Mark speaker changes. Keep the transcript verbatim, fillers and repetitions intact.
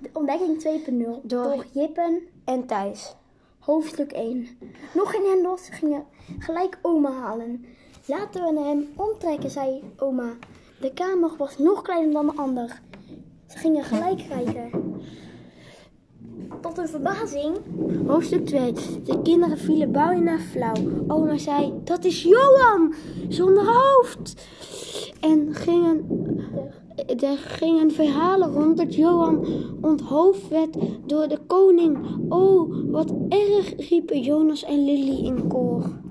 Speaker 1: De ontdekking twee punt nul
Speaker 2: Door-
Speaker 1: door Jippen.
Speaker 2: En Thijs.
Speaker 1: Hoofdstuk één. Nog geen hendels gingen gelijk oma halen. Laten we hem omtrekken, zei oma. De kamer was nog kleiner dan de ander. Ze gingen gelijk kijken. Tot hun verbazing.
Speaker 2: Hoofdstuk twee. De kinderen vielen bijna flauw. Oma zei, dat is Johan, zonder hoofd. En gingen, er gingen verhalen rond dat Johan onthoofd werd door de koning. Oh, wat erg, riepen Jonas en Lily in koor.